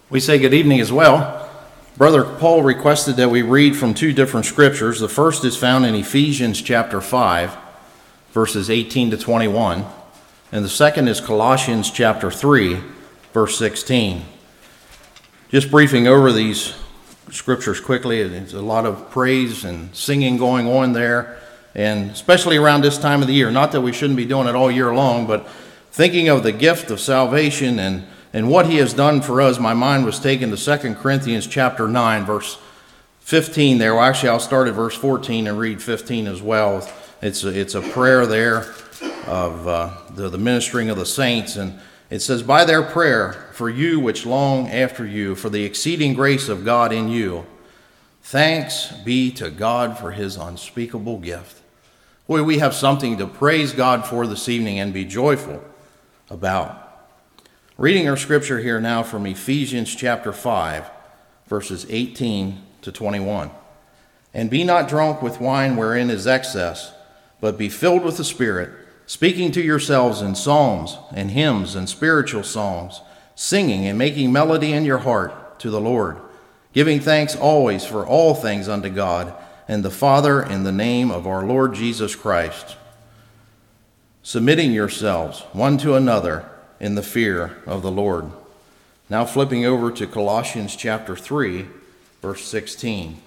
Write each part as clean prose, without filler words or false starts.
We say good evening as well. Brother Paul requested that we read from two different scriptures. The first is found in Ephesians chapter 5, verses 18 to 21. And the second is Colossians chapter 3, verse 16. Just briefing over these scriptures quickly, there's a lot of praise and singing going on there, and especially around this time of the year. Not that we shouldn't be doing it all year long, but thinking of the gift of salvation and what he has done for us, my mind was taken to 2 Corinthians chapter 9, verse 15 there. Well, actually, I'll start at verse 14 and read 15 as well. It's a prayer there of the ministering of the saints, and it says, "By their prayer for you which long after you, for the exceeding grace of God in you, thanks be to God for his unspeakable gift." Boy, we have something to praise God for this evening and be joyful about. Reading our scripture here now from Ephesians chapter 5, verses 18 to 21. "And be not drunk with wine wherein is excess, but be filled with the Spirit, speaking to yourselves in psalms and hymns and spiritual songs, singing and making melody in your heart to the Lord, giving thanks always for all things unto God and the Father in the name of our Lord Jesus Christ, submitting yourselves one to another in the fear of the Lord." Now flipping over to Colossians chapter 3, verse 16.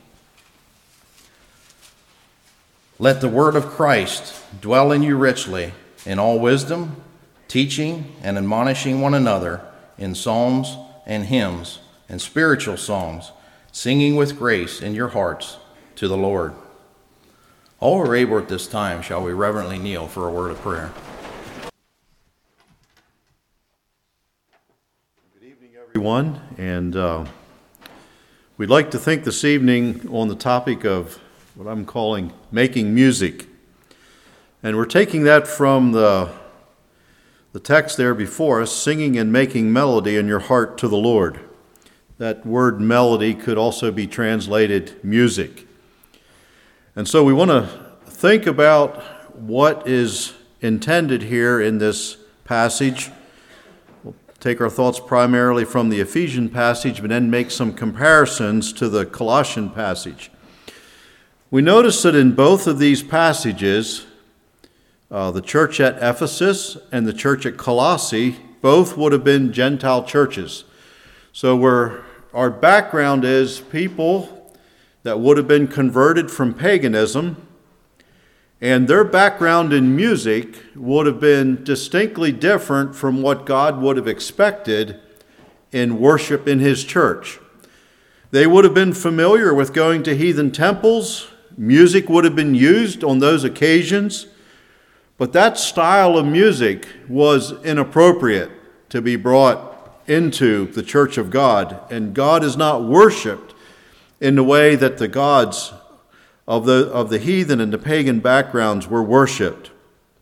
"Let the word of Christ dwell in you richly, in all wisdom, teaching and admonishing one another in psalms and hymns and spiritual songs, singing with grace in your hearts to the Lord." All who are able at this time, shall we reverently kneel for a word of prayer. Everyone, and we'd like to think this evening on the topic of what I'm calling making music. And we're taking that from the text there before us, singing and making melody in your heart to the Lord. That word melody could also be translated music. And so we want to think about what is intended here in this passage. Take our thoughts primarily from the Ephesian passage, but then make some comparisons to the Colossian passage. We notice that in both of these passages, the church at Ephesus and the church at Colossae both would have been Gentile churches. So our background is people that would have been converted from paganism, and their background in music would have been distinctly different from what God would have expected in worship in his church. They would have been familiar with going to heathen temples. Music would have been used on those occasions. But that style of music was inappropriate to be brought into the church of God. And God is not worshiped in the way that the gods of the heathen and the pagan backgrounds were worshipped.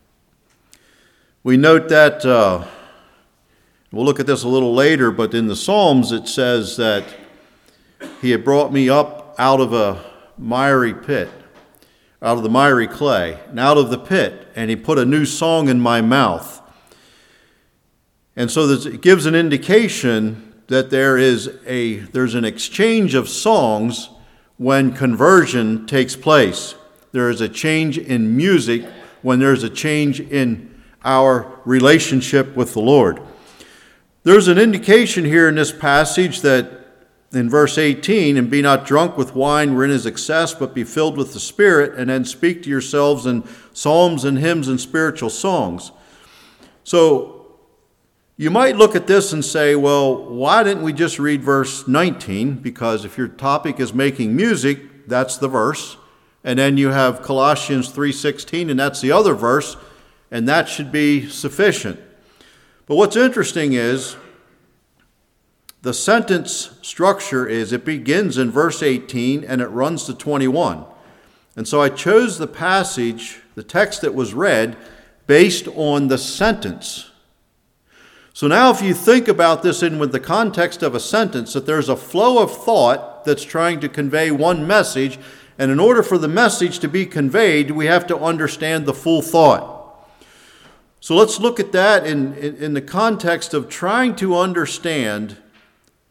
We note that, we'll look at this a little later, but in the Psalms it says that he had brought me up out of a miry pit, out of the miry clay, and out of the pit, and he put a new song in my mouth. And so it gives an indication that there's an exchange of songs when conversion takes place. There is a change in music when there's a change in our relationship with the Lord. There's an indication here in this passage that in verse 18, "And be not drunk with wine wherein is excess, but be filled with the Spirit, and then speak to yourselves in psalms and hymns and spiritual songs." So you might look at this and say, well, why didn't we just read verse 19? Because if your topic is making music, that's the verse. And then you have Colossians 3:16, and that's the other verse, and that should be sufficient. But what's interesting is the sentence structure is it begins in verse 18 and it runs to 21. And so I chose the passage, the text that was read, based on the sentence. So now if you think about this in with the context of a sentence, that there's a flow of thought that's trying to convey one message, and in order for the message to be conveyed, we have to understand the full thought. So let's look at that in the context of trying to understand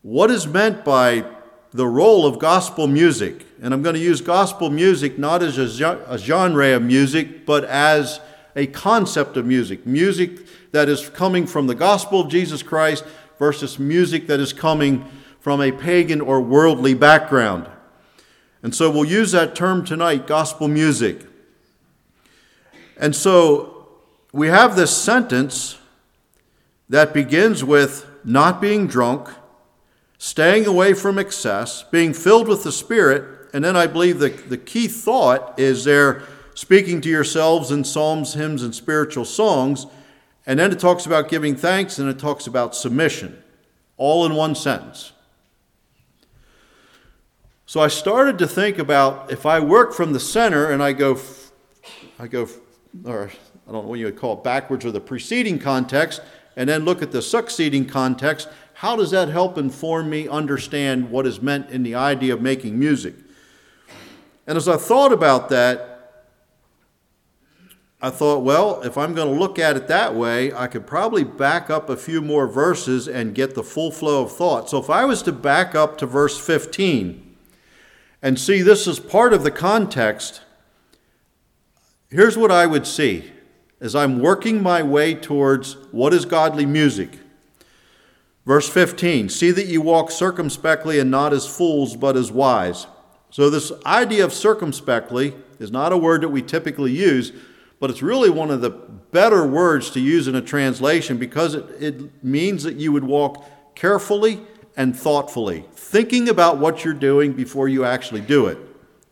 what is meant by the role of gospel music. And I'm going to use gospel music not as a genre of music, but as a concept of music. Music that is coming from the gospel of Jesus Christ versus music that is coming from a pagan or worldly background. And so we'll use that term tonight, gospel music. And so we have this sentence that begins with not being drunk, staying away from excess, being filled with the Spirit, and then I believe the key thought is there speaking to yourselves in psalms, hymns, and spiritual songs, and then it talks about giving thanks, and it talks about submission, all in one sentence. So I started to think about if I work from the center and I go, or I don't know what you would call it, backwards or the preceding context, and then look at the succeeding context, how does that help inform me understand what is meant in the idea of making music? And as I thought about that, I thought, well, if I'm going to look at it that way, I could probably back up a few more verses and get the full flow of thought. So if I was to back up to verse 15 and see this as part of the context, here's what I would see as I'm working my way towards what is godly music. Verse 15, see that you walk circumspectly and not as fools, but as wise. So this idea of circumspectly is not a word that we typically use, but it's really one of the better words to use in a translation because it means that you would walk carefully and thoughtfully, thinking about what you're doing before you actually do it.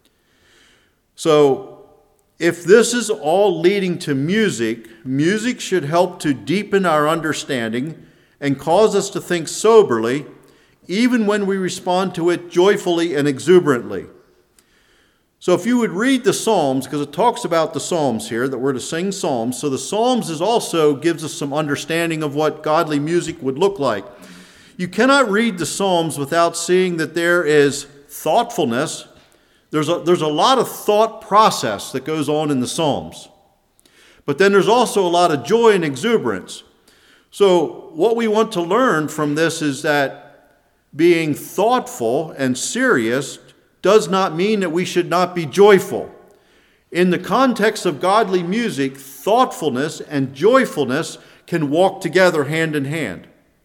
So if this is all leading to music, music should help to deepen our understanding and cause us to think soberly, even when we respond to it joyfully and exuberantly. So if you would read the Psalms, because it talks about the Psalms here, that we're to sing Psalms, so the Psalms also gives us some understanding of what godly music would look like. You cannot read the Psalms without seeing that there is thoughtfulness. There's a lot of thought process that goes on in the Psalms. But then there's also a lot of joy and exuberance. So what we want to learn from this is that being thoughtful and serious does not mean that we should not be joyful. In the context of godly music, thoughtfulness and joyfulness can walk together hand in hand.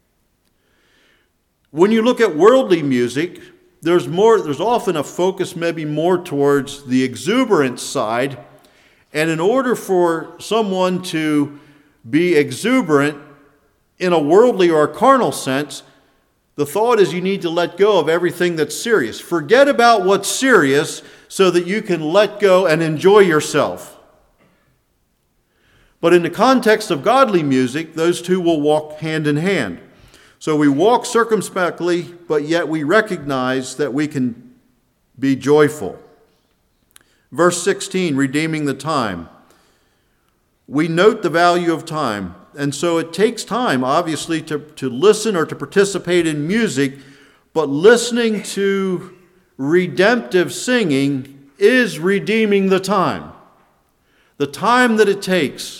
When you look at worldly music, there's often a focus maybe more towards the exuberant side. And in order for someone to be exuberant in a worldly or a carnal sense, the thought is you need to let go of everything that's serious. Forget about what's serious so that you can let go and enjoy yourself. But in the context of godly music, those two will walk hand in hand. So we walk circumspectly, but yet we recognize that we can be joyful. Verse 16, redeeming the time. We note the value of time. And so it takes time, obviously, to listen or to participate in music, but listening to redemptive singing is redeeming the time. The time that it takes,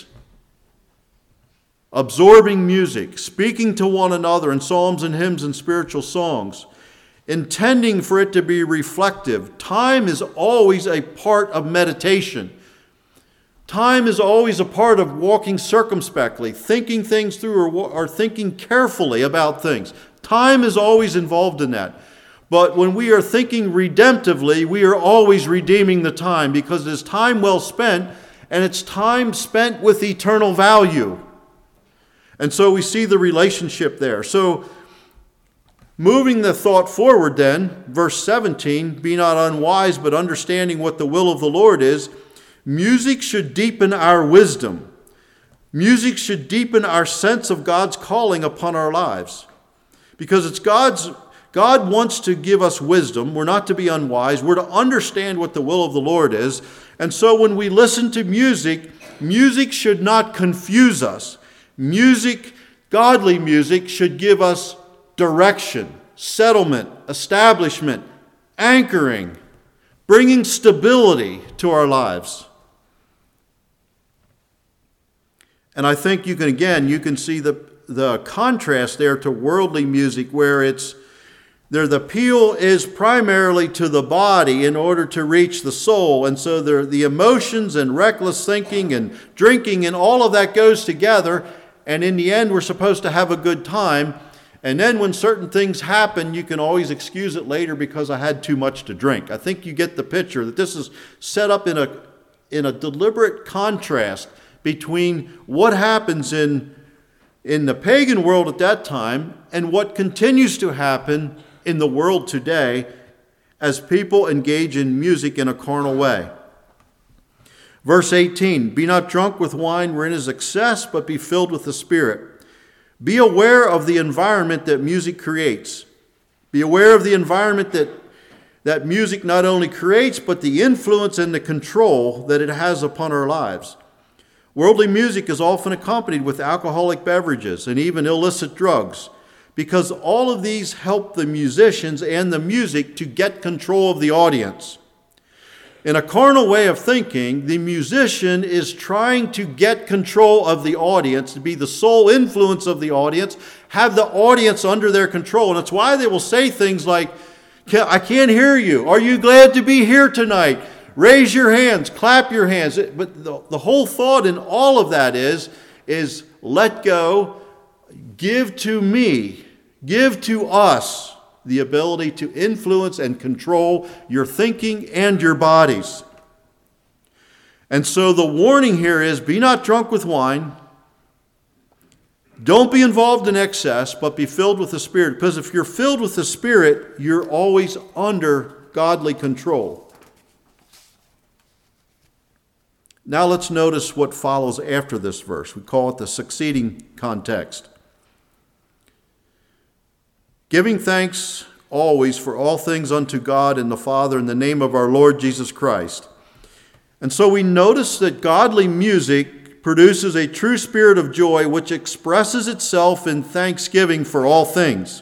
absorbing music, speaking to one another in psalms and hymns and spiritual songs, intending for it to be reflective. Time is always a part of meditation. Time is always a part of walking circumspectly, thinking things through or thinking carefully about things. Time is always involved in that. But when we are thinking redemptively, we are always redeeming the time because it is time well spent and it's time spent with eternal value. And so we see the relationship there. So moving the thought forward then, verse 17, be not unwise but understanding what the will of the Lord is. Music should deepen our wisdom. Music should deepen our sense of God's calling upon our lives. Because it's God wants to give us wisdom. We're not to be unwise. We're to understand what the will of the Lord is. And so when we listen to music, music should not confuse us. Music, godly music, should give us direction, settlement, establishment, anchoring, bringing stability to our lives. And I think you can see the contrast there to worldly music where it's The appeal is primarily to the body in order to reach the soul. And so the emotions and reckless thinking and drinking and all of that goes together. And in the end, we're supposed to have a good time. And then when certain things happen, you can always excuse it later because I had too much to drink. I think you get the picture that this is set up in a deliberate contrast between what happens in the pagan world at that time and what continues to happen in the world today as people engage in music in a carnal way. Verse 18, be not drunk with wine wherein is excess, but be filled with the Spirit. Be aware of the environment that music creates. Be aware of the environment that music not only creates, but the influence and the control that it has upon our lives. Worldly music is often accompanied with alcoholic beverages and even illicit drugs, because all of these help the musicians and the music to get control of the audience. In a carnal way of thinking, the musician is trying to get control of the audience, to be the sole influence of the audience, have the audience under their control. And it's why they will say things like, I can't hear you. Are you glad to be here tonight? Raise your hands, clap your hands. But the whole thought in all of that is let go, give to me. Give to us the ability to influence and control your thinking and your bodies. And so the warning here is, be not drunk with wine. Don't be involved in excess, but be filled with the Spirit. Because if you're filled with the Spirit, you're always under godly control. Now let's notice what follows after this verse. We call it the succeeding context. Giving thanks always for all things unto God and the Father in the name of our Lord Jesus Christ. And so we notice that godly music produces a true spirit of joy which expresses itself in thanksgiving for all things.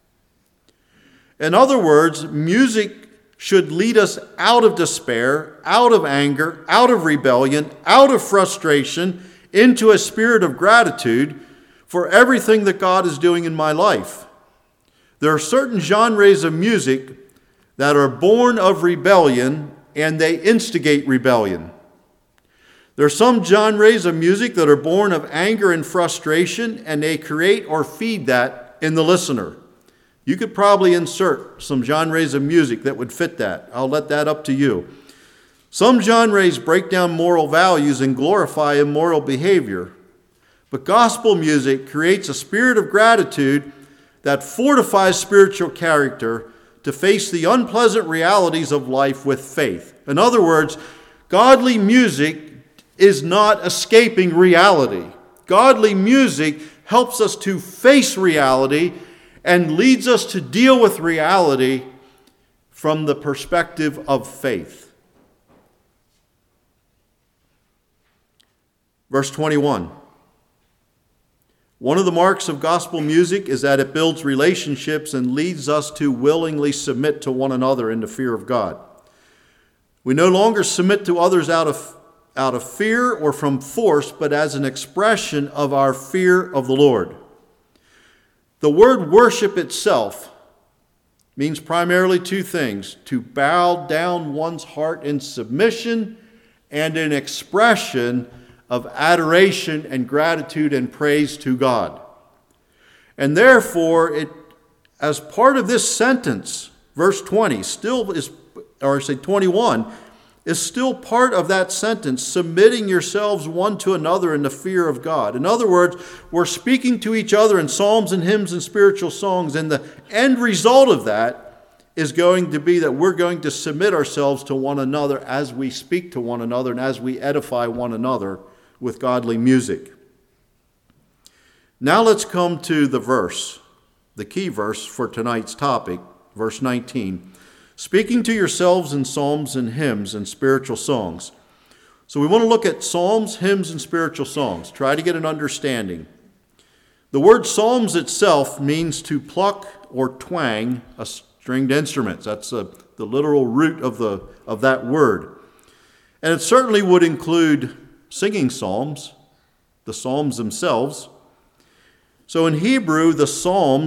In other words, music should lead us out of despair, out of anger, out of rebellion, out of frustration, into a spirit of gratitude for everything that God is doing in my life. There are certain genres of music that are born of rebellion and they instigate rebellion. There are some genres of music that are born of anger and frustration and they create or feed that in the listener. You could probably insert some genres of music that would fit that. I'll let that up to you. Some genres break down moral values and glorify immoral behavior. But gospel music creates a spirit of gratitude that fortifies spiritual character to face the unpleasant realities of life with faith. In other words, godly music is not escaping reality. Godly music helps us to face reality and leads us to deal with reality from the perspective of faith. Verse 21. One of the marks of gospel music is that it builds relationships and leads us to willingly submit to one another in the fear of God. We no longer submit to others out of fear or from force, but as an expression of our fear of the Lord. The word worship itself means primarily two things: to bow down one's heart in submission and an expression of adoration and gratitude and praise to God. And therefore, as part of this sentence, verse 20 21, is still part of that sentence, submitting yourselves one to another in the fear of God. In other words, we're speaking to each other in psalms and hymns and spiritual songs, and the end result of that is going to be that we're going to submit ourselves to one another as we speak to one another and as we edify one another with godly music. Now let's come to the verse, the key verse for tonight's topic, verse 19. Speaking to yourselves in psalms and hymns and spiritual songs. So we want to look at psalms, hymns, and spiritual songs. Try to get an understanding. The word psalms itself means to pluck or twang a stringed instrument. That's the literal root of that word. And it certainly would include singing psalms, the psalms themselves. So in Hebrew, the psalms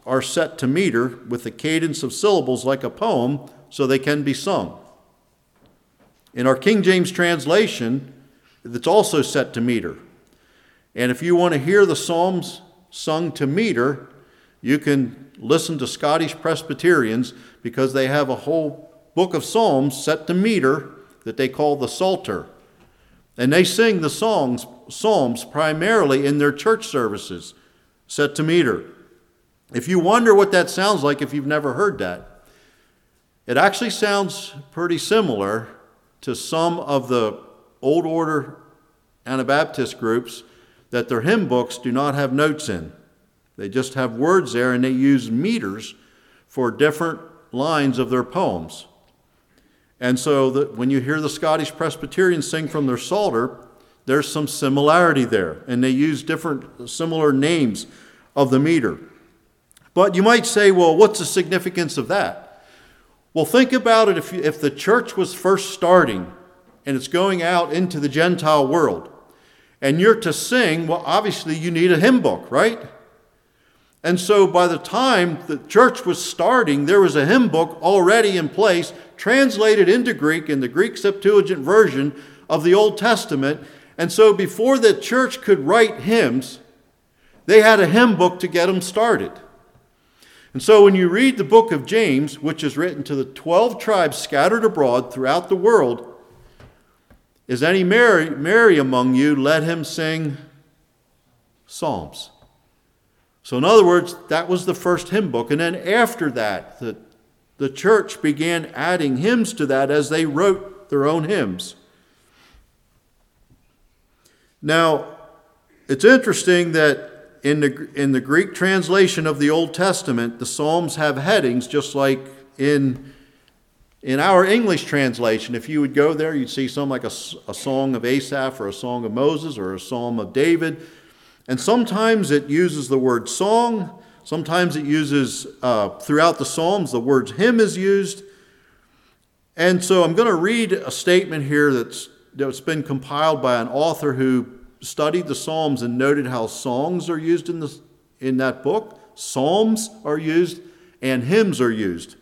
are set to meter with a cadence of syllables like a poem so they can be sung. In our King James translation, it's also set to meter. And if you want to hear the Psalms sung to meter, you can listen to Scottish Presbyterians because they have a whole book of Psalms set to meter that they call the Psalter. And they sing the Psalms primarily in their church services, set to meter. If you wonder what that sounds like if you've never heard that, it actually sounds pretty similar to some of the Old Order Anabaptist groups that their hymn books do not have notes in. They just have words there, and they use meters for different lines of their poems. And so that when you hear the Scottish Presbyterians sing from their Psalter, there's some similarity there, and they use different similar names of the meter. But you might say, well, what's the significance of that? Well, think about it. If the church was first starting and it's going out into the Gentile world, and you're to sing, well, obviously you need a hymn book, right? And so by the time the church was starting, there was a hymn book already in place, translated into Greek in the Greek Septuagint version of the Old Testament. And so before the church could write hymns, they had a hymn book to get them started. And so when you read the book of James, which is written to the 12 tribes scattered abroad throughout the world, is any merry among you, let him sing psalms. So in other words, that was the first hymn book. And then after that, the church began adding hymns to that as they wrote their own hymns. Now, it's interesting that in the Greek translation of the Old Testament, the Psalms have headings just like in our English translation. If you would go there, you'd see something like a song of Asaph or a song of Moses or a psalm of David. And sometimes it uses the word song. Sometimes it uses, throughout the Psalms, the word hymn is used. And so I'm going to read a statement here that's been compiled by an author who studied the Psalms and noted how songs are used in that book. Psalms are used and hymns are used.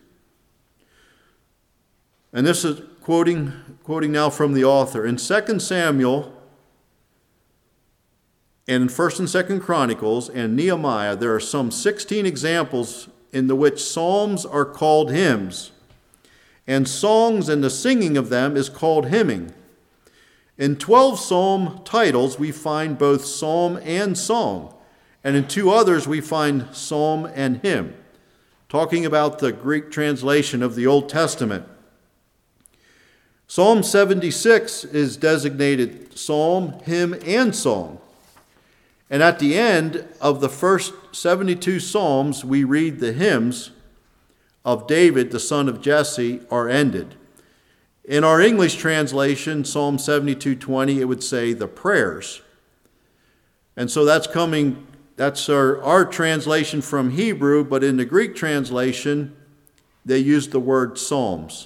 And this is quoting now from the author. In 2 Samuel and in 1 and 2 Chronicles and Nehemiah, there are some 16 examples in which psalms are called hymns, and songs and the singing of them is called hymning. In 12 psalm titles, we find both psalm and song, and in 2 others, we find psalm and hymn, talking about the Greek translation of the Old Testament. Psalm 76 is designated psalm, hymn, and song. And at the end of the first 72 psalms, we read the hymns of David, the son of Jesse, are ended. In our English translation, Psalm 72:20, it would say the prayers. And so that's our translation from Hebrew, but in the Greek translation, they use the word psalms.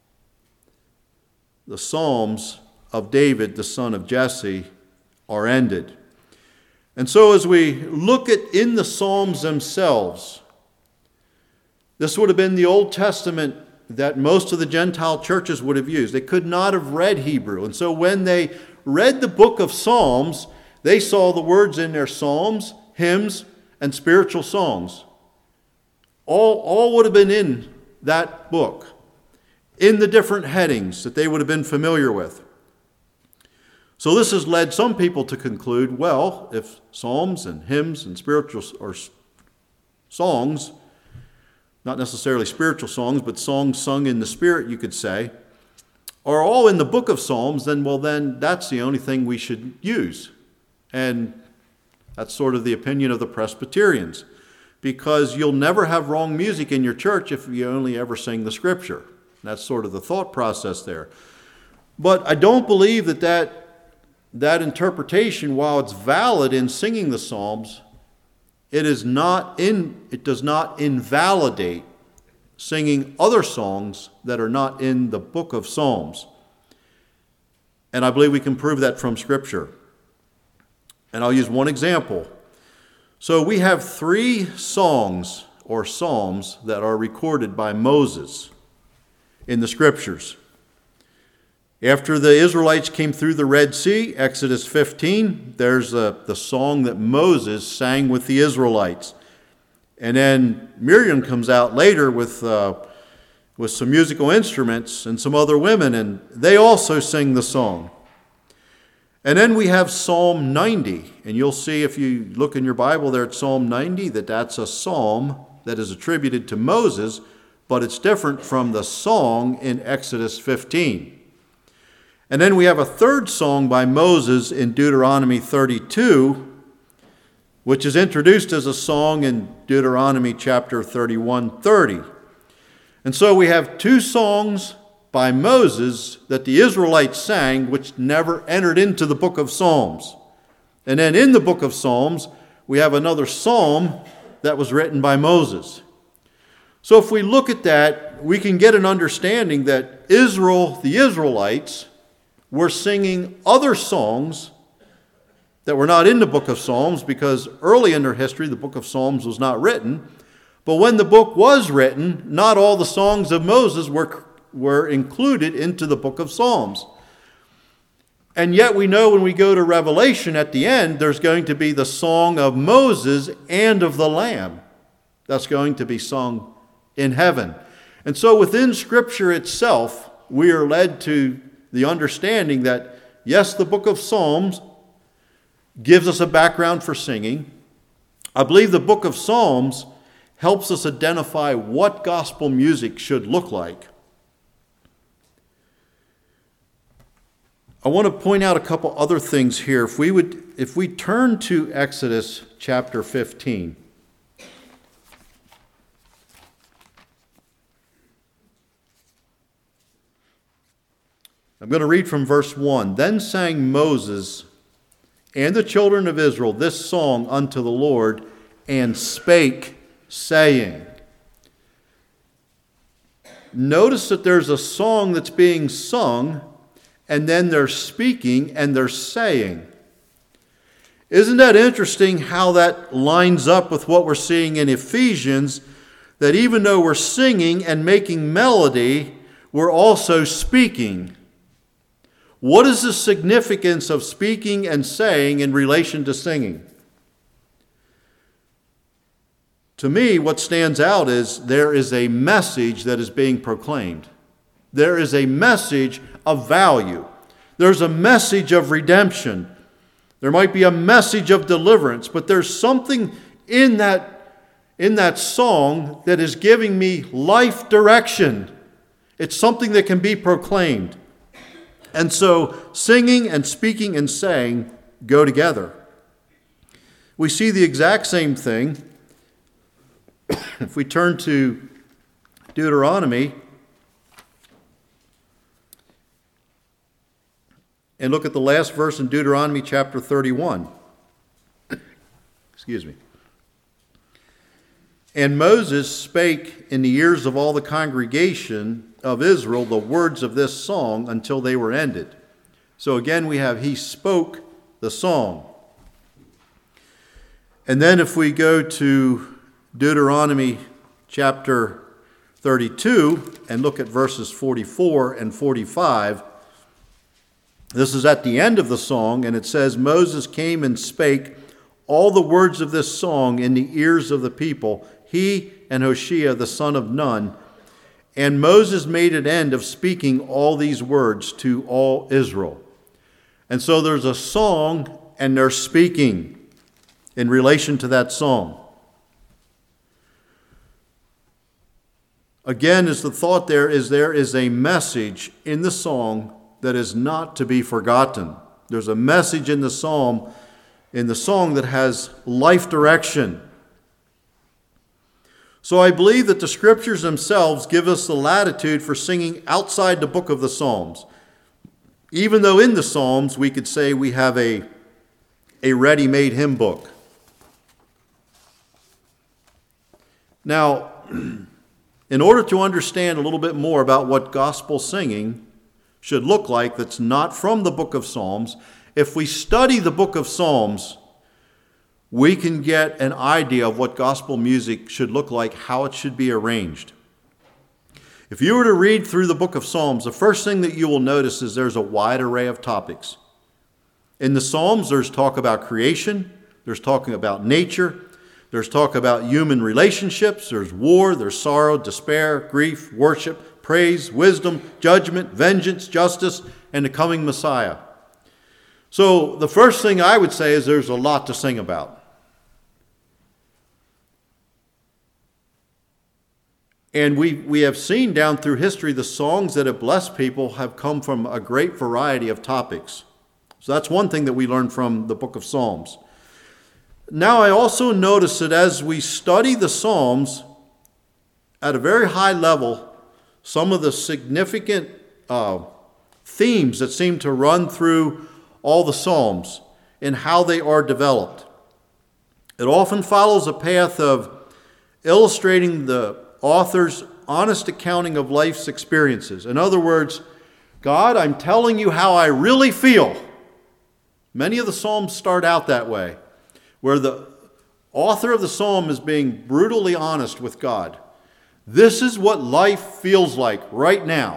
The Psalms of David, the son of Jesse, are ended. And so as we look in the Psalms themselves, this would have been the Old Testament that most of the Gentile churches would have used. They could not have read Hebrew. And so when they read the book of Psalms, they saw the words in there, psalms, hymns, and spiritual songs. All would have been in that book, in the different headings that they would have been familiar with. So this has led some people to conclude, well, if psalms and hymns and spiritual or songs, not necessarily spiritual songs, but songs sung in the Spirit, you could say, are all in the book of Psalms, then that's the only thing we should use. And that's sort of the opinion of the Presbyterians, because you'll never have wrong music in your church if you only ever sing the Scripture. That's sort of the thought process there. But I don't believe that interpretation, while it's valid in singing the Psalms, it does not invalidate singing other songs that are not in the book of Psalms. And I believe we can prove that from Scripture. And I'll use one example. So we have 3 songs or psalms that are recorded by Moses in the Scriptures. After the Israelites came through the Red Sea, Exodus 15, there's the song that Moses sang with the Israelites. And then Miriam comes out later with some musical instruments and some other women, and they also sing the song. And then we have Psalm 90, and you'll see if you look in your Bible there at Psalm 90 that's a psalm that is attributed to Moses, but it's different from the song in Exodus 15. And then we have a third song by Moses in Deuteronomy 32, which is introduced as a song in Deuteronomy chapter 31:30. And so we have two songs by Moses that the Israelites sang, which never entered into the book of Psalms. And then in the book of Psalms, we have another psalm that was written by Moses. So if we look at that, we can get an understanding that Israel, the Israelites, were singing other songs that were not in the book of Psalms, because early in their history, the book of Psalms was not written. But when the book was written, not all the songs of Moses were included into the book of Psalms. And yet we know when we go to Revelation at the end, there's going to be the song of Moses and of the Lamb that's going to be sung in heaven. And so within Scripture itself, we are led to the understanding that, yes, the book of Psalms gives us a background for singing. I believe the book of Psalms helps us identify what gospel music should look like. I want to point out a couple other things here. If we turn to Exodus chapter 15. I'm going to read from verse 1. Then sang Moses and the children of Israel this song unto the Lord, and spake, saying. Notice that there's a song that's being sung, and then they're speaking and they're saying. Isn't that interesting how that lines up with what we're seeing in Ephesians, that even though we're singing and making melody, we're also speaking? What is the significance of speaking and saying in relation to singing? To me, what stands out is there is a message that is being proclaimed. There is a message of value. There's a message of redemption. There might be a message of deliverance, but there's something in that song that is giving me life direction. It's something that can be proclaimed. And so singing and speaking and saying go together. We see the exact same thing if we turn to Deuteronomy and look at the last verse in Deuteronomy chapter 31. Excuse me. And Moses spake in the ears of all the congregation of Israel the words of this song until they were ended. So again we have he spoke the song. And then if we go to Deuteronomy chapter 32 and look at verses 44 and 45, this is at the end of the song, and it says, Moses came and spake all the words of this song in the ears of the people, he and Hoshea the son of Nun. And Moses made an end of speaking all these words to all Israel. And so there's a song and they're speaking in relation to that song. Again, as the thought there is a message in the song that is not to be forgotten. There's a message in the song that has life direction. So I believe that the Scriptures themselves give us the latitude for singing outside the book of the Psalms. Even though in the Psalms we could say we have a ready-made hymn book. Now, in order to understand a little bit more about what gospel singing should look like that's not from the book of Psalms, if we study the book of Psalms, we can get an idea of what gospel music should look like, how it should be arranged. If you were to read through the book of Psalms, the first thing that you will notice is there's a wide array of topics. In the Psalms, there's talk about creation, there's talking about nature, there's talk about human relationships, there's war, there's sorrow, despair, grief, worship, praise, wisdom, judgment, vengeance, justice, and the coming Messiah. So the first thing I would say is there's a lot to sing about. And we have seen down through history the songs that have blessed people have come from a great variety of topics. So that's one thing that we learn from the book of Psalms. Now I also notice that as we study the Psalms at a very high level, some of the significant themes that seem to run through all the Psalms and how they are developed. It often follows a path of illustrating the author's honest accounting of life's experiences. In other words, God, I'm telling you how I really feel. Many of the Psalms start out that way, where the author of the Psalm is being brutally honest with God. This is what life feels like right now.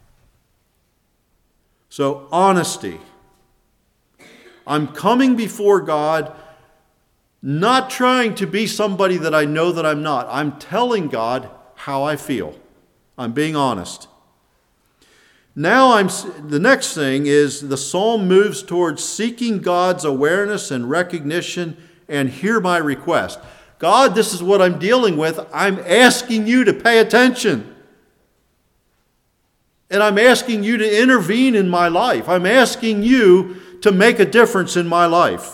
So, honesty. I'm coming before God, not trying to be somebody that I know that I'm not. I'm telling God how I feel. I'm being honest. Now the next thing is the psalm moves towards seeking God's awareness and recognition and hear my request. God, this is what I'm dealing with. I'm asking you to pay attention. And I'm asking you to intervene in my life. I'm asking you to make a difference in my life.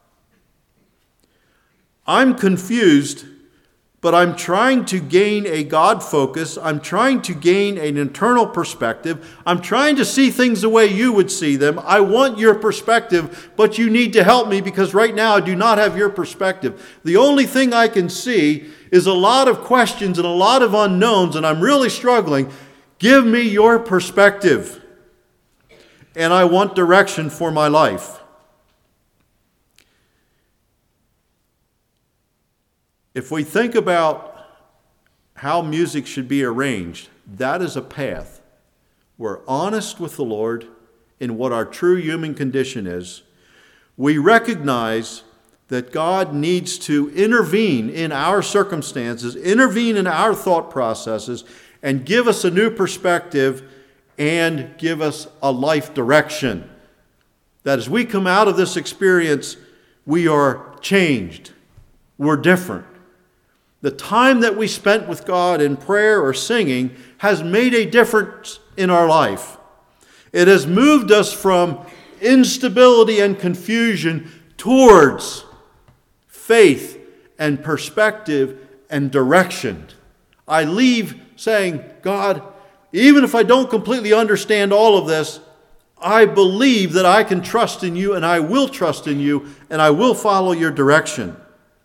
I'm confused, but I'm trying to gain a God focus. I'm trying to gain an internal perspective. I'm trying to see things the way you would see them. I want your perspective, but you need to help me because right now I do not have your perspective. The only thing I can see is a lot of questions and a lot of unknowns, and I'm really struggling. Give me your perspective, and I want direction for my life. If we think about how music should be arranged, that is a path. We're honest with the Lord in what our true human condition is. We recognize that God needs to intervene in our circumstances, intervene in our thought processes, and give us a new perspective and give us a life direction. That as we come out of this experience, we are changed. We're different. The time that we spent with God in prayer or singing has made a difference in our life. It has moved us from instability and confusion towards faith and perspective and direction. I leave saying, God, even if I don't completely understand all of this, I believe that I can trust in you and I will trust in you and I will follow your direction.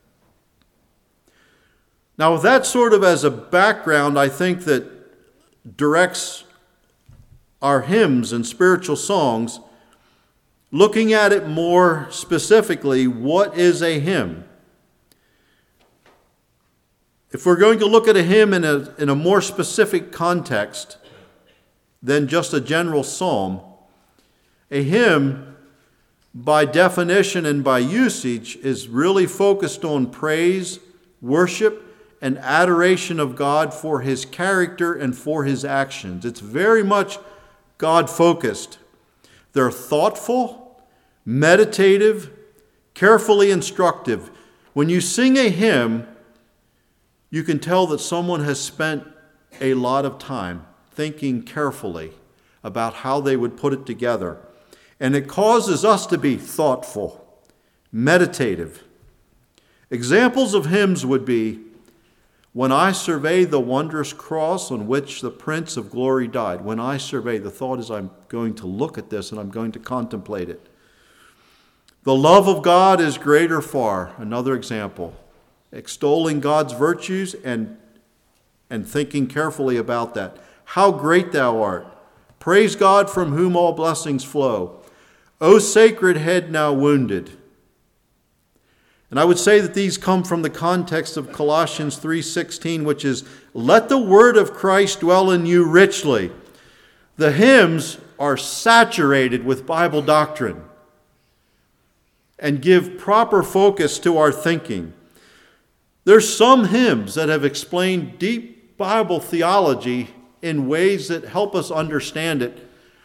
Now, with that sort of as a background, I think that directs our hymns and spiritual songs, looking at it more specifically, what is a hymn? If we're going to look at a hymn in a more specific context than just a general psalm, a hymn, by definition and by usage, is really focused on praise, worship, and adoration of God for his character and for his actions. It's very much God-focused. They're thoughtful, meditative, carefully instructive. When you sing a hymn, you can tell that someone has spent a lot of time thinking carefully about how they would put it together. And it causes us to be thoughtful, meditative. Examples of hymns would be, when I survey the wondrous cross on which the Prince of Glory died. When I survey, the thought is I'm going to look at this and I'm going to contemplate it. The love of God is greater far. Another example. Extolling God's virtues and thinking carefully about that. How great thou art. Praise God from whom all blessings flow. O sacred head now wounded. And I would say that these come from the context of Colossians 3:16, which is, let the word of Christ dwell in you richly. The hymns are saturated with Bible doctrine and give proper focus to our thinking. There's some hymns that have explained deep Bible theology in ways that help us understand it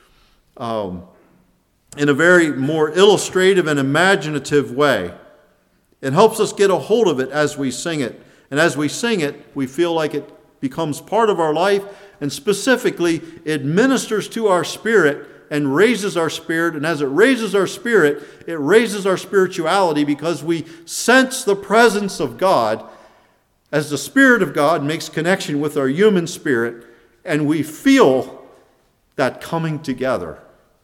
in a very more illustrative and imaginative way. It helps us get a hold of it as we sing it. And as we sing it, we feel like it becomes part of our life, and specifically, it ministers to our spirit and raises our spirit. And as it raises our spirit, it raises our spirituality, because we sense the presence of God as the Spirit of God makes connection with our human spirit, and we feel that coming together.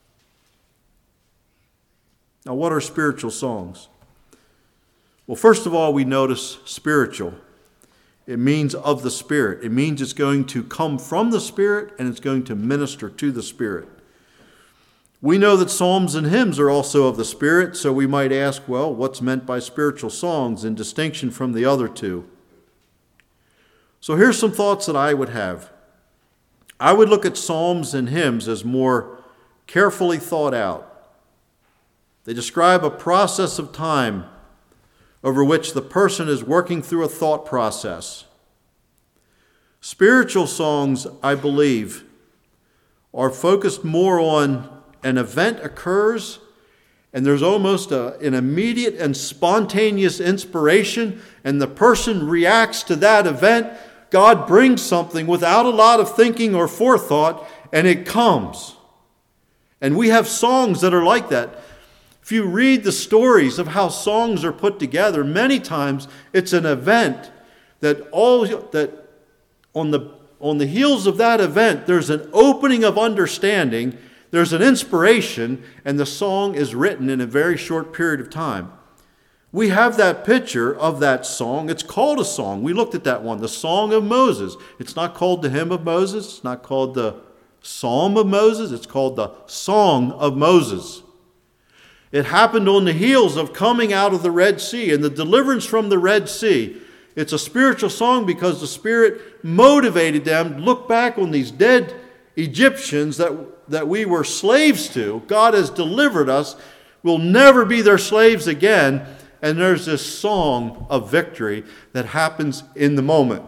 Now, what are spiritual songs? Well, first of all, we notice spiritual. It means of the Spirit. It means it's going to come from the Spirit, and it's going to minister to the Spirit. We know that psalms and hymns are also of the Spirit, so we might ask, well, what's meant by spiritual songs in distinction from the other two? So here's some thoughts that I would have. I would look at psalms and hymns as more carefully thought out. They describe a process of time over which the person is working through a thought process. Spiritual songs, I believe, are focused more on an event occurs, and there's almost an immediate and spontaneous inspiration, and the person reacts to that event. God brings something without a lot of thinking or forethought, and it comes. And we have songs that are like that. If you read the stories of how songs are put together, many times it's an event that on the heels of that event, there's an opening of understanding, there's an inspiration, and the song is written in a very short period of time. We have that picture of that song. It's called a song. We looked at that one, the Song of Moses. It's not called the Hymn of Moses. It's not called the Psalm of Moses. It's called the Song of Moses. It happened on the heels of coming out of the Red Sea and the deliverance from the Red Sea. It's a spiritual song because the Spirit motivated them to look back on these dead Egyptians that we were slaves to. God has delivered us. We'll never be their slaves again. And there's this song of victory that happens in the moment.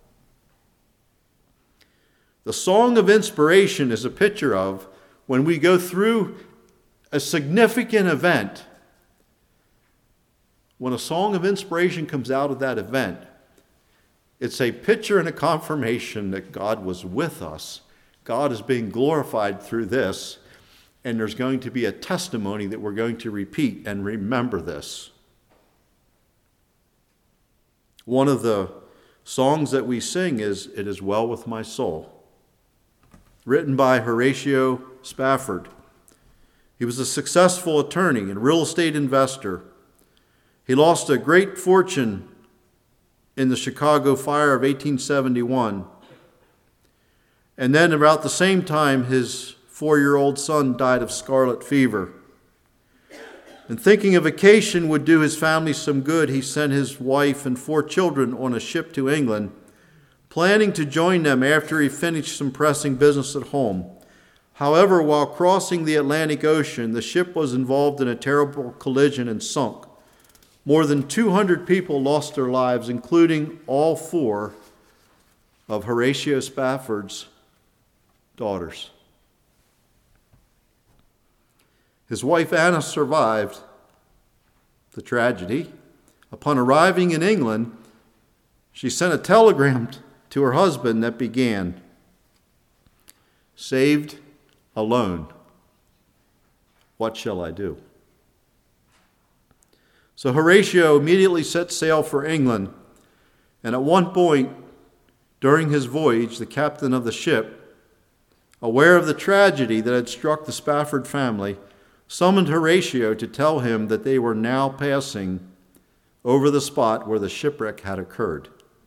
The song of inspiration is a picture of when we go through a significant event. When a song of inspiration comes out of that event, it's a picture and a confirmation that God was with us. God is being glorified through this, and there's going to be a testimony that we're going to repeat and remember this. One of the songs that we sing is "It Is Well With My Soul," written by Horatio Spafford. He was a successful attorney and real estate investor. He lost a great fortune in the Chicago fire of 1871. And then about the same time, his 4-year-old son died of scarlet fever. And thinking a vacation would do his family some good, he sent his wife and 4 children on a ship to England, planning to join them after he finished some pressing business at home. However, while crossing the Atlantic Ocean, the ship was involved in a terrible collision and sunk. More than 200 people lost their lives, including all 4 of Horatio Spafford's daughters. His wife Anna survived the tragedy. Upon arriving in England, she sent a telegram to her husband that began, "Saved, alone. What shall I do?" So Horatio immediately set sail for England, and at one point during his voyage, the captain of the ship, aware of the tragedy that had struck the Spafford family, summoned Horatio to tell him that they were now passing over the spot where the shipwreck had occurred.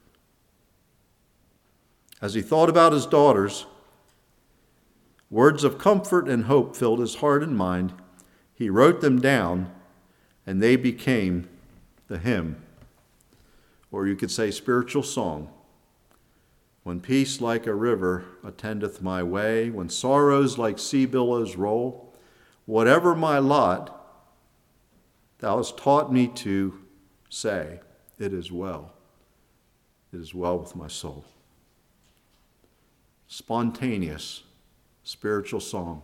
As he thought about his daughters, words of comfort and hope filled his heart and mind. He wrote them down, and they became the hymn, or you could say spiritual song. When peace like a river attendeth my way, when sorrows like sea billows roll, whatever my lot, thou hast taught me to say, it is well. It is well with my soul. Spontaneous spiritual song.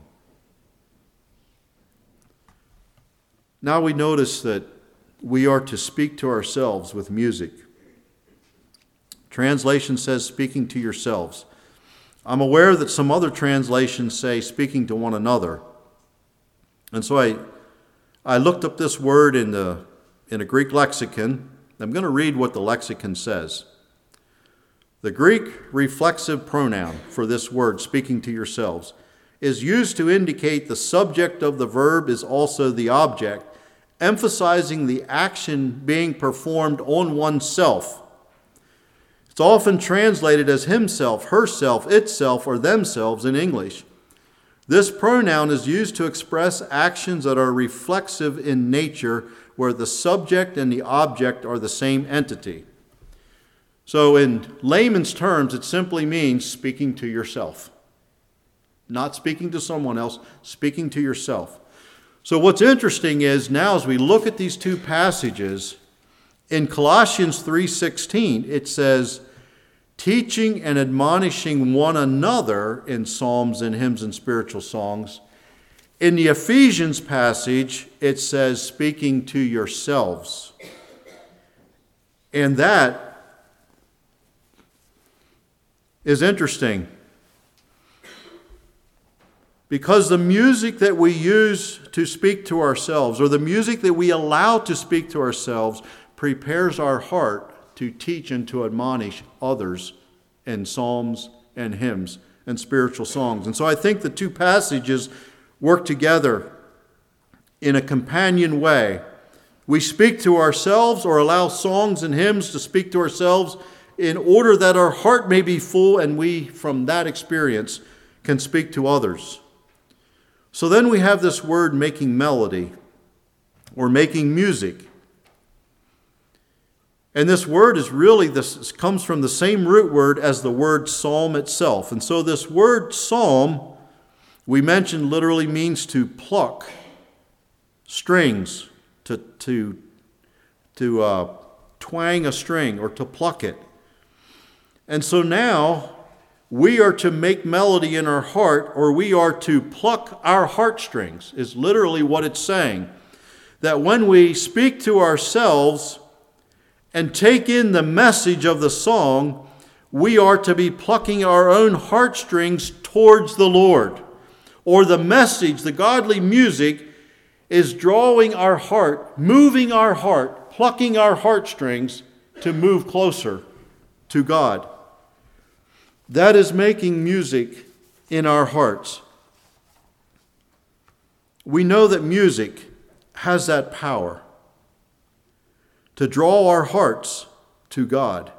Now we notice that we are to speak to ourselves with music. Translation says speaking to yourselves. I'm aware that some other translations say speaking to one another. And so I looked up this word in a Greek lexicon. I'm going to read what the lexicon says. The Greek reflexive pronoun for this word, speaking to yourselves, is used to indicate the subject of the verb is also the object, emphasizing the action being performed on oneself. It's often translated as himself, herself, itself, or themselves in English. This pronoun is used to express actions that are reflexive in nature, where the subject and the object are the same entity. So in layman's terms, it simply means speaking to yourself. Not speaking to someone else, speaking to yourself. So what's interesting is now as we look at these two passages, in Colossians 3:16, it says, teaching and admonishing one another in psalms and hymns and spiritual songs. In the Ephesians passage, it says speaking to yourselves. And that is interesting, because the music that we use to speak to ourselves, or the music that we allow to speak to ourselves, prepares our heart to teach and to admonish others in psalms and hymns and spiritual songs. And so I think the two passages work together in a companion way. We speak to ourselves, or allow songs and hymns to speak to ourselves, in order that our heart may be full and we, from that experience, can speak to others. So then we have this word making melody, or making music. And this word is really, this comes from the same root word as the word psalm itself. And so this word psalm, we mentioned, literally means to pluck strings, to twang a string, or to pluck it. And so now we are to make melody in our heart, or we are to pluck our heartstrings, is literally what it's saying. That when we speak to ourselves and take in the message of the song, we are to be plucking our own heartstrings towards the Lord. Or the message, the godly music, is drawing our heart, moving our heart, plucking our heartstrings to move closer to God. That is making music in our hearts. We know that music has that power to draw our hearts to God.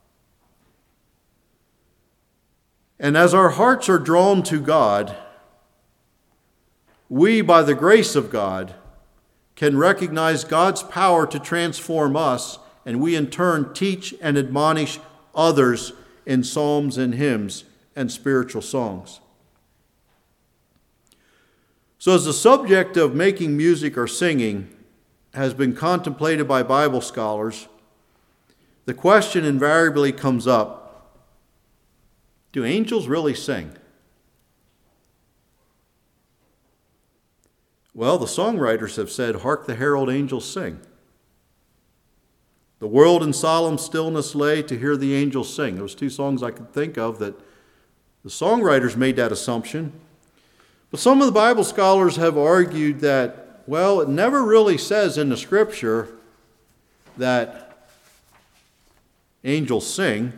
And as our hearts are drawn to God, we, by the grace of God, can recognize God's power to transform us, and we in turn teach and admonish others in psalms and hymns and spiritual songs. So as the subject of making music or singing has been contemplated by Bible scholars, the question invariably comes up, do angels really sing? Well, the songwriters have said, "Hark the herald angels sing. The world in solemn stillness lay to hear the angels sing." Those two songs I could think of that the songwriters made that assumption. But some of the Bible scholars have argued that, well, it never really says in the Scripture that angels sing.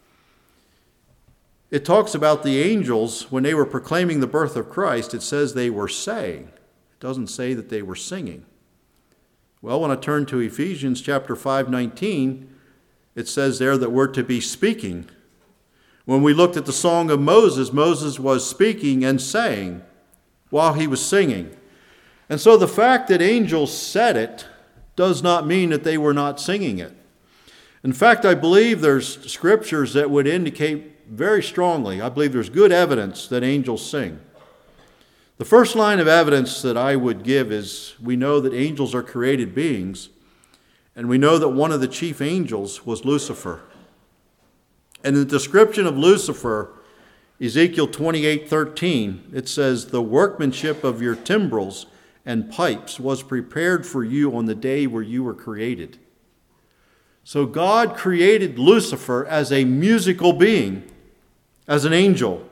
It talks about the angels, when they were proclaiming the birth of Christ, it says they were saying. It doesn't say that they were singing. Well, when I turn to Ephesians chapter 5:19, it says there that we're to be speaking. When we looked at the song of Moses, Moses was speaking and saying while he was singing. And so the fact that angels said it does not mean that they were not singing it. In fact, I believe there's scriptures that would indicate very strongly, I believe there's good evidence that angels sing. The first line of evidence that I would give is we know that angels are created beings, and we know that one of the chief angels was Lucifer. And in the description of Lucifer, Ezekiel 28:13, it says, "The workmanship of your timbrels and pipes was prepared for you on the day where you were created." So God created Lucifer as a musical being, as an angel.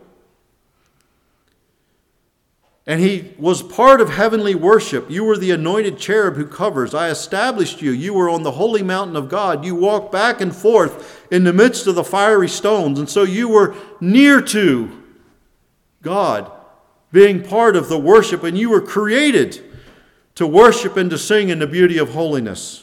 And he was part of heavenly worship. You were the anointed cherub who covers. I established you. You were on the holy mountain of God. You walked back and forth in the midst of the fiery stones. And so you were near to God, being part of the worship. And you were created to worship and to sing in the beauty of holiness.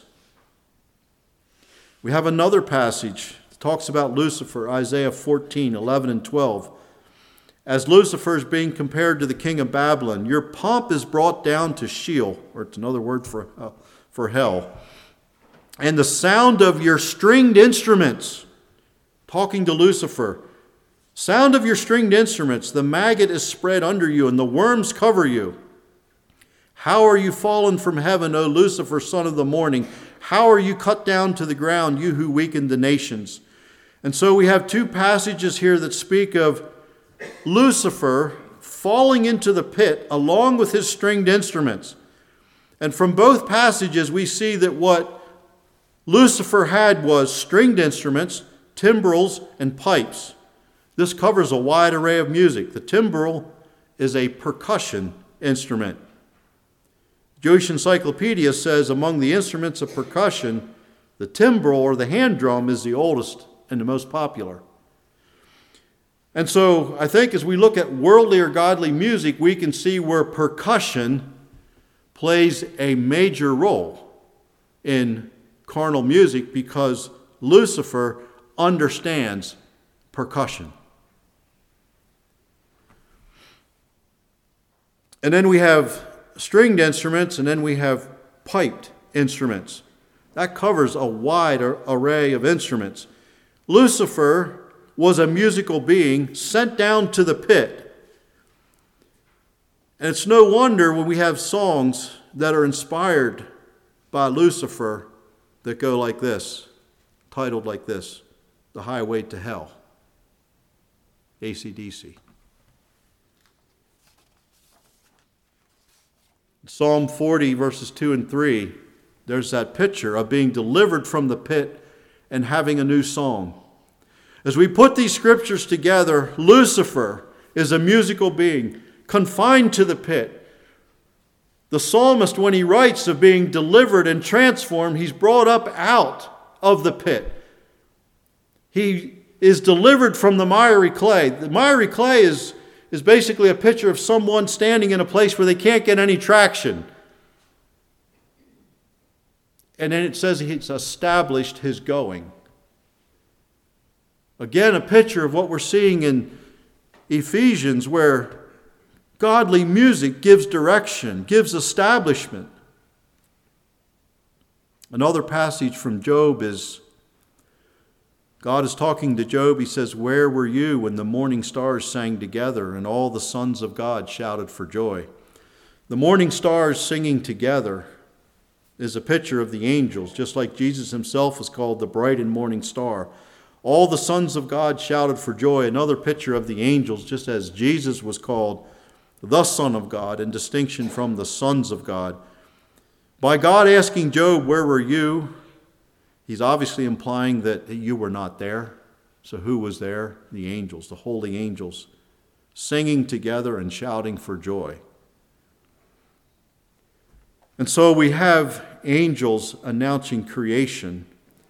We have another passage that talks about Lucifer, Isaiah 14:11 and 12. As Lucifer is being compared to the king of Babylon, your pomp is brought down to Sheol, or it's another word for hell. And the sound of your stringed instruments, talking to Lucifer, sound of your stringed instruments, the maggot is spread under you and the worms cover you. How are you fallen from heaven, O Lucifer, son of the morning? How are you cut down to the ground, you who weakened the nations? And so we have two passages here that speak of Lucifer falling into the pit along with his stringed instruments. And from both passages we see that what Lucifer had was stringed instruments, timbrels, and pipes. This covers a wide array of music. The timbrel is a percussion instrument. Jewish Encyclopedia says among the instruments of percussion, the timbrel or the hand drum is the oldest and the most popular. And so I think as we look at worldly or godly music, we can see where percussion plays a major role in carnal music because Lucifer understands percussion. And then we have stringed instruments, and then we have piped instruments. That covers a wide array of instruments. Lucifer was a musical being sent down to the pit. And it's no wonder when we have songs that are inspired by Lucifer that go like this, titled like this, "The Highway to Hell," AC/DC. Psalm 40, verses 2 and 3, there's that picture of being delivered from the pit and having a new song. As we put these scriptures together, Lucifer is a musical being confined to the pit. The psalmist, when he writes of being delivered and transformed, he's brought up out of the pit. He is delivered from the miry clay. The miry clay is basically a picture of someone standing in a place where they can't get any traction. And then it says he's established his going. Again, a picture of what we're seeing in Ephesians, where godly music gives direction, gives establishment. Another passage from Job is, God is talking to Job. He says, "Where were you when the morning stars sang together and all the sons of God shouted for joy?" The morning stars singing together is a picture of the angels, just like Jesus himself was called the bright and morning star. All the sons of God shouted for joy, another picture of the angels, just as Jesus was called the Son of God in distinction from the sons of God. By God asking Job, "Where were you?" he's obviously implying that you were not there. So who was there? The angels, the holy angels, singing together and shouting for joy. And so we have angels announcing creation.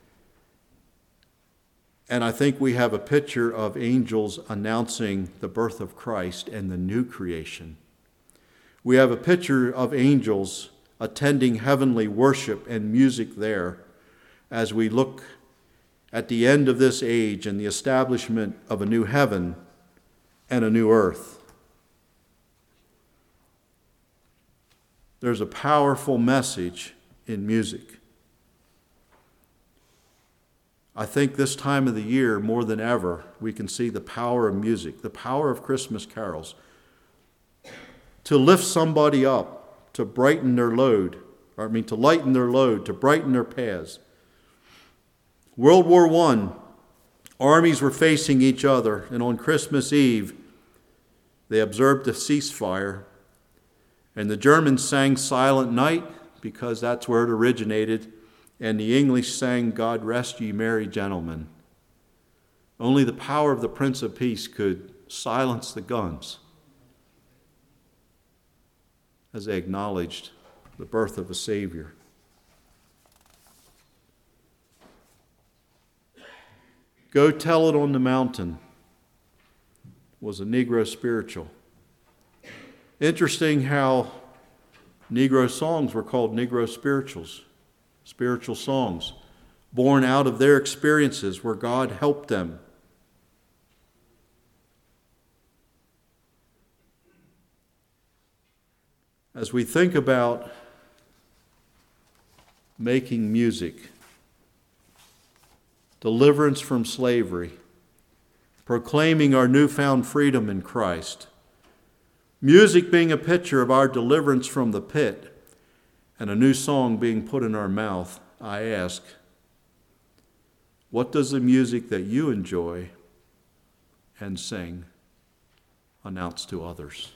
And I think we have a picture of angels announcing the birth of Christ and the new creation. We have a picture of angels attending heavenly worship and music there as we look at the end of this age and the establishment of a new heaven and a new earth. There's a powerful message in music. I think this time of the year, more than ever, we can see the power of music, the power of Christmas carols, to lift somebody up, to brighten their load, to lighten their load, to brighten their paths. World War I, armies were facing each other, and on Christmas Eve, they observed a ceasefire, and the Germans sang Silent Night, because that's where it originated, and the English sang God Rest Ye Merry Gentlemen. Only the power of the Prince of Peace could silence the guns as they acknowledged the birth of a Savior. Go Tell It on the Mountain was a Negro spiritual. Interesting how Negro songs were called Negro spirituals, spiritual songs, born out of their experiences where God helped them. As we think about making music, deliverance from slavery, proclaiming our newfound freedom in Christ, music being a picture of our deliverance from the pit, and a new song being put in our mouth, I ask, what does the music that you enjoy and sing announce to others?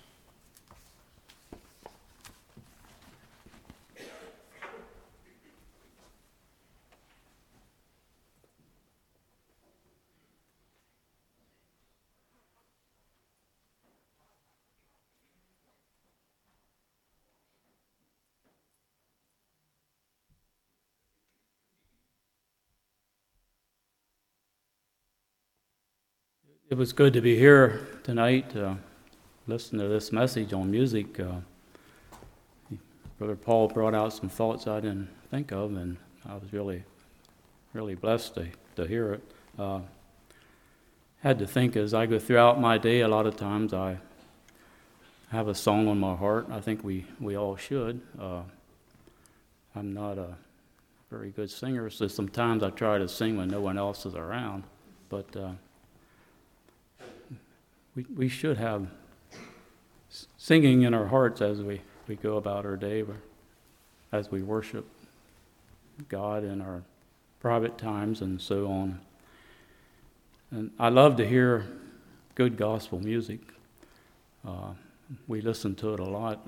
It was good to be here tonight, listen to this message on music. Brother Paul brought out some thoughts I didn't think of, and I was really blessed to hear it. Had to think as I go throughout my day, a lot of times I have a song on my heart. I think we all should. I'm not a very good singer, so sometimes I try to sing when no one else is around, but we should have singing in our hearts as we go about our day, as we worship God in our private times and so on. And I love to hear good gospel music. We listen to it a lot.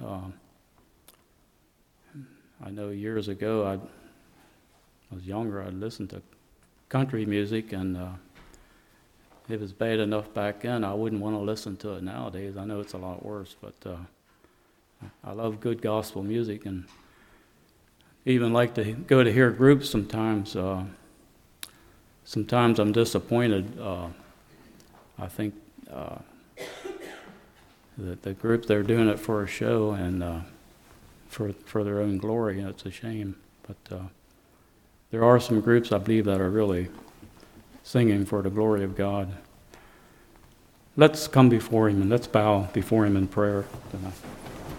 I know years ago, I was younger, I'd listen to country music, and it was bad enough back then. I wouldn't want to listen to it nowadays. I know it's a lot worse, but I love good gospel music, and even like to go to hear groups sometimes. Sometimes I'm disappointed. I think that the group, they're doing it for a show and for their own glory, and it's a shame. But there are some groups, I believe, that are really singing for the glory of God. Let's come before Him and let's bow before Him in prayer tonight.